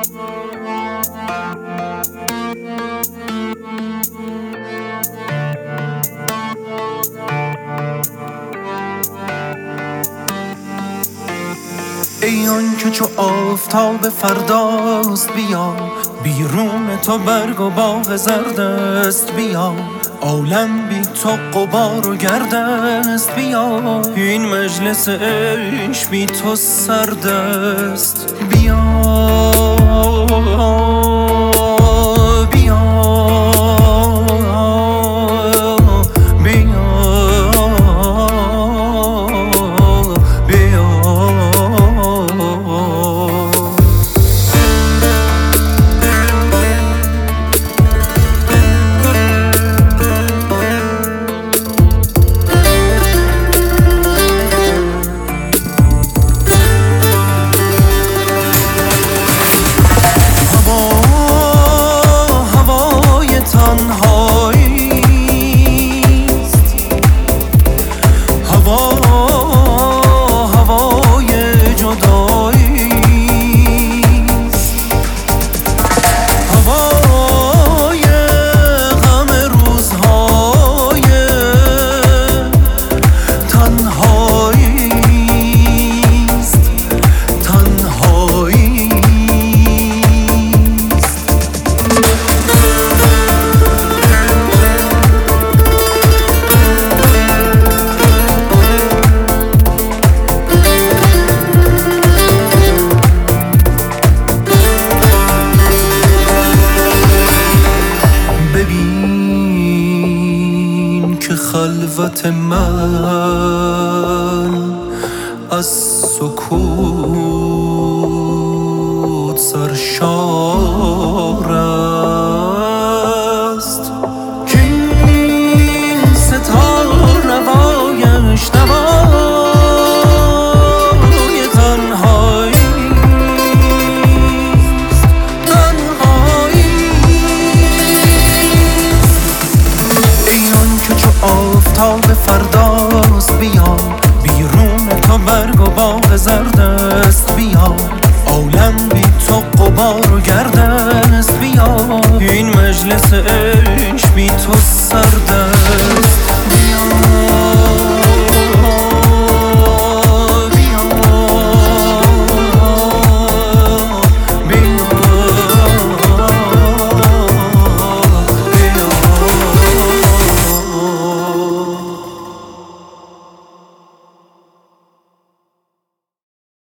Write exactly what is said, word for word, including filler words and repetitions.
ای آن که چو آفتاب فرداست بیا، بیرون تو برگ و باغ زرد است بیا، عالم بی تو غبار و گرد است بیا، این مجلس عشق بی تو سرد است بیا بیا خلوت من از سکوت سرشار است، که این ستار نوایش نوای تنهایی است، تنهایی. ای آن که چو آفتاب فرداست بیا، بیرون تو برگ و باغ زرد است بیا، عالم بی تو غبار و گرد است بیا، این مجلس عشق بی تو سرد است.